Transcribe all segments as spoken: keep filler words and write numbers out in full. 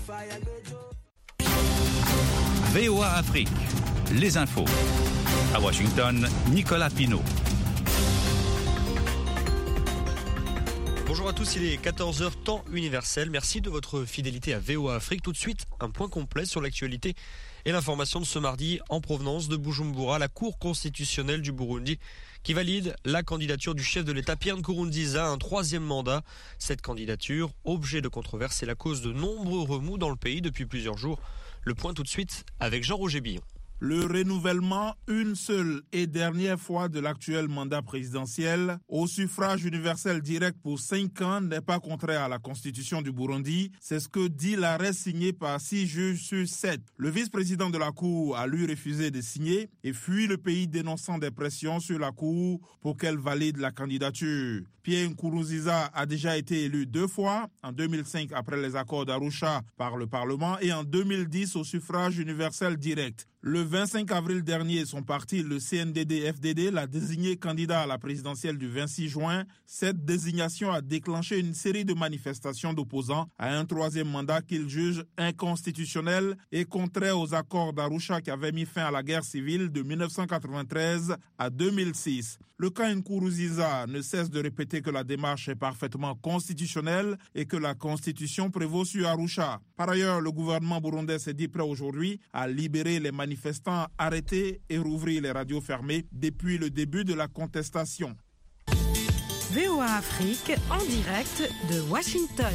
V O A Afrique, les infos. À Washington, Nicolas Pinault. Bonjour à tous, il est quatorze heures temps universel. Merci de votre fidélité à V O A Afrique. Tout de suite, un point complet sur l'actualité et l'information de ce mardi en provenance de Bujumbura, la Cour constitutionnelle du Burundi qui valide la candidature du chef de l'État Pierre Nkurunziza à un troisième mandat. Cette candidature, objet de controverse, est la cause de nombreux remous dans le pays depuis plusieurs jours. Le point tout de suite avec Jean-Roger Billon. Le renouvellement une seule et dernière fois de l'actuel mandat présidentiel au suffrage universel direct pour cinq ans n'est pas contraire à la constitution du Burundi. C'est ce que dit l'arrêt signé par six juges sur sept. Le vice-président de la Cour a lui refusé de signer et fuit le pays dénonçant des pressions sur la Cour pour qu'elle valide la candidature. Pierre Nkurunziza a déjà été élu deux fois, en deux mille cinq après les accords d'Arusha par le Parlement et en deux mille dix au suffrage universel direct. Le vingt-cinq avril dernier, son parti, le C N D D F D D, l'a désigné candidat à la présidentielle du vingt-six juin. Cette désignation a déclenché une série de manifestations d'opposants à un troisième mandat qu'il juge inconstitutionnel et contraire aux accords d'Arusha qui avaient mis fin à la guerre civile de mille neuf cent quatre-vingt-treize à deux mille six. Le cas Nkurunziza ne cesse de répéter que la démarche est parfaitement constitutionnelle et que la Constitution prévaut sur Arusha. Par ailleurs, le gouvernement burundais s'est dit prêt aujourd'hui à libérer les manifestants arrêtés et rouvrir les radios fermées depuis le début de la contestation. V O A Afrique en direct de Washington.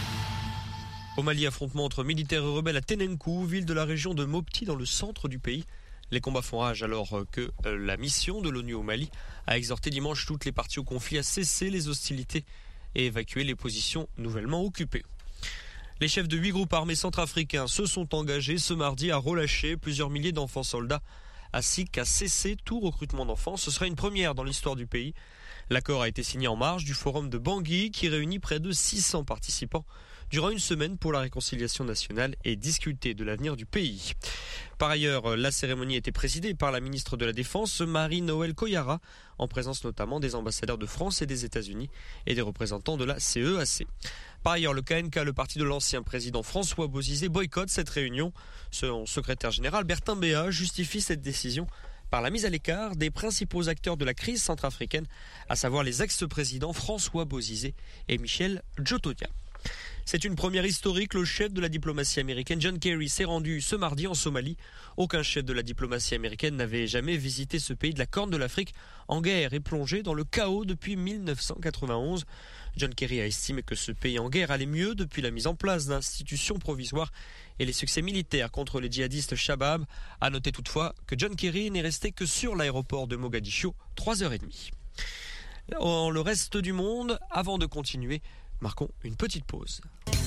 Au Mali, affrontement entre militaires et rebelles à Tenenkou, ville de la région de Mopti dans le centre du pays. Les combats font rage alors que la mission de l'ONU au Mali a exhorté dimanche toutes les parties au conflit à cesser les hostilités et évacuer les positions nouvellement occupées. Les chefs de huit groupes armés centrafricains se sont engagés ce mardi à relâcher plusieurs milliers d'enfants soldats ainsi qu'à cesser tout recrutement d'enfants. Ce sera une première dans l'histoire du pays. L'accord a été signé en marge du forum de Bangui qui réunit près de six cents participants durant une semaine pour la réconciliation nationale et discuter de l'avenir du pays. Par ailleurs, la cérémonie a été présidée par la ministre de la Défense, Marie-Noëlle Koyara, en présence notamment des ambassadeurs de France et des États-Unis et des représentants de la C E A C. Par ailleurs, le K N K, le parti de l'ancien président François Bozizé, boycotte cette réunion. Son secrétaire général, Bertin Béa, justifie cette décision par la mise à l'écart des principaux acteurs de la crise centrafricaine, à savoir les ex-présidents François Bozizé et Michel Djotodia. C'est une première historique. Le chef de la diplomatie américaine, John Kerry, s'est rendu ce mardi en Somalie. Aucun chef de la diplomatie américaine n'avait jamais visité ce pays de la Corne de l'Afrique, en guerre et plongé dans le chaos depuis mille neuf cent quatre-vingt-onze. John Kerry a estimé que ce pays en guerre allait mieux depuis la mise en place d'institutions provisoires et les succès militaires contre les djihadistes Shabab. A noter toutefois que John Kerry n'est resté que sur l'aéroport de Mogadiscio, trois heures trente. Dans le reste du monde, avant de continuer, marquons une petite pause.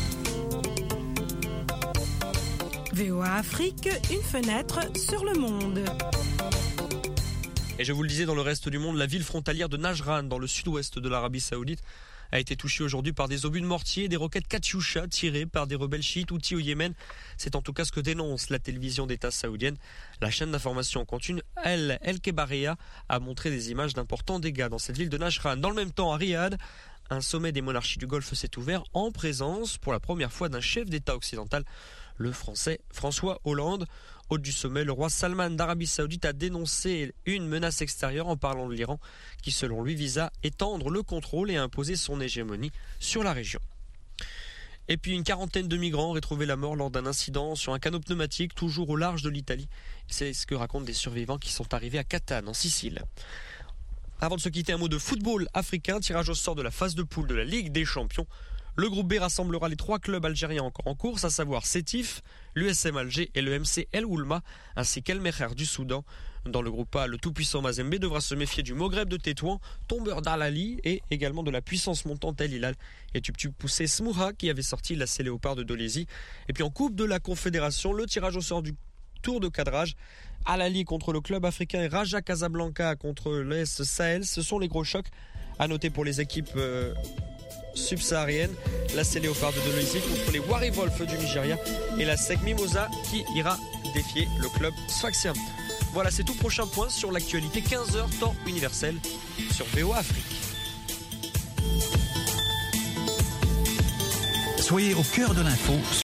V O A Afrique, une fenêtre sur le monde. Et je vous le disais, dans le reste du monde, la ville frontalière de Najran, dans le sud-ouest de l'Arabie Saoudite, a été touchée aujourd'hui par des obus de mortier et des roquettes Katyusha tirées par des rebelles chiites houthis au Yémen. C'est en tout cas ce que dénonce la télévision d'État saoudienne. La chaîne d'information continue, El El Kebaria, a montré des images d'importants dégâts dans cette ville de Najran. Dans le même temps, à Riyad, un sommet des monarchies du Golfe s'est ouvert en présence pour la première fois d'un chef d'État occidental, le Français François Hollande. Hôte du sommet, le roi Salman d'Arabie Saoudite a dénoncé une menace extérieure en parlant de l'Iran qui, selon lui, visa étendre le contrôle et imposer son hégémonie sur la région. Et puis une quarantaine de migrants ont retrouvé la mort lors d'un incident sur un canot pneumatique toujours au large de l'Italie. C'est ce que racontent des survivants qui sont arrivés à Catane, en Sicile. Avant de se quitter, un mot de football africain, tirage au sort de la phase de poule de la Ligue des Champions. Le groupe B rassemblera les trois clubs algériens encore en course, à savoir Sétif, l'U S M Alger et le M C El Oulma, ainsi qu'El Meher du Soudan. Dans le groupe A, le tout-puissant Mazembe devra se méfier du Maghreb de Tétouan, tombeur d'Al-Ali, et également de la puissance montante El Hilal et Tub-Tub poussé Smouha qui avait sorti la C Léopard de Dolezi. Et puis en Coupe de la Confédération, le tirage au sort du tour de cadrage. Al-Ali contre le club africain et Raja Casablanca contre l'E S Sahel, ce sont les gros chocs. À noter pour les équipes euh, subsahariennes, la C Léopard de Dolezi contre les Wari Wolf du Nigeria et la S E C Mimosa qui ira défier le club sfaxien. Voilà, c'est tout. Prochain point sur l'actualité, quinze heures temps universel sur V O A Afrique. Soyez au cœur de l'info